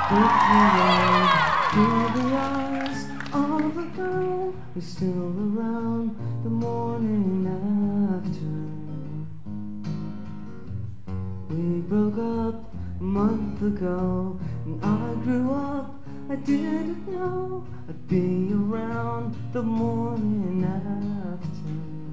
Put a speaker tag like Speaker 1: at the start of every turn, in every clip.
Speaker 1: Look around through the eyes of a girl who's still around the morning after. We broke up a month ago, and I grew up. I didn't know I'd be around the morning after.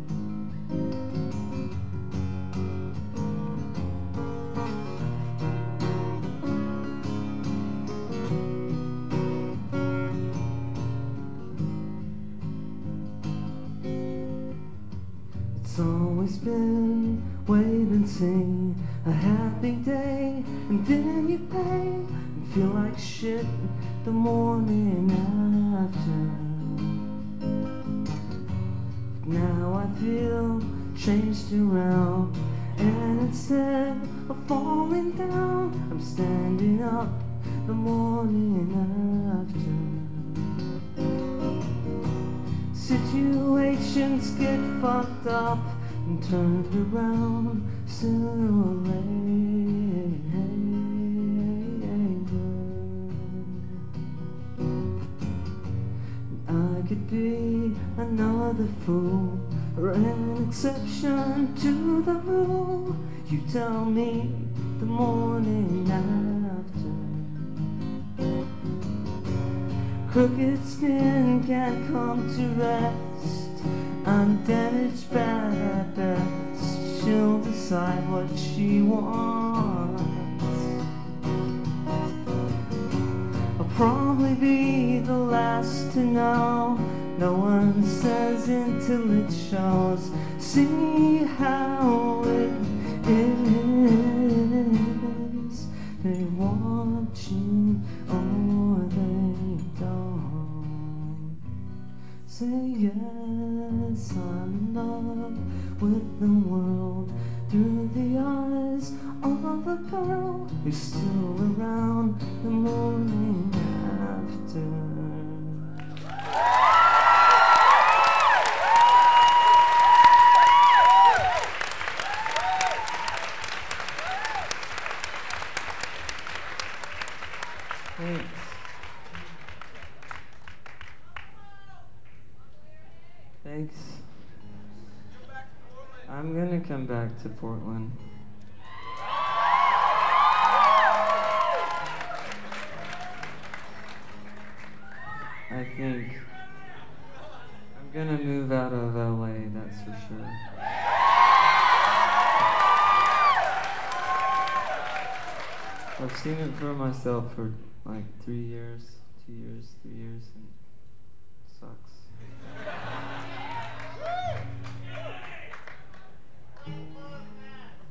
Speaker 1: It's always been wait and see, a happy day, and then you pay and feel like shit the morning after. Now I feel changed around, and instead of falling down, I'm standing up the morning after. Situations get fucked up and turned around sooner or later. I could be another fool or an exception to the rule. You tell me the morning after. Crooked skin can't come to rest. I'm damaged bad at best. She'll decide what she wants. I'll probably be the last to know. No one says until it shows. See how it is. They want you or they don't. Say yes, I'm in love with the world through the eyes of a girl who's still around the morning after. Thanks. Thanks. I'm gonna come back to Portland. I think I'm gonna move out of LA, that's for sure. I've seen it for myself for like 3 years, 2 years, 3 years, and